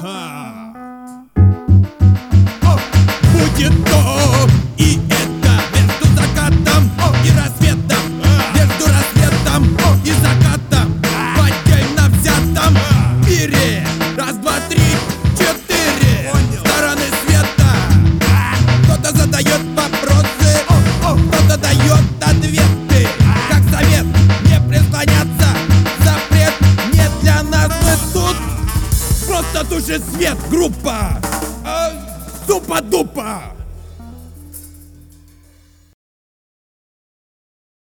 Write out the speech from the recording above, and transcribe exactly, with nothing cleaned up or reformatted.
Ага. Будет то и это между закатом и рассветом, между рассветом и закатом, в отдельно взятом мире. Раз, два, три, четыре стороны света. Кто-то задает вопросы, кто-то дает ответы. Как совет, не прислоняться, запрет не для нас. Мы тут просто тушит свет, группа Супа-дупа.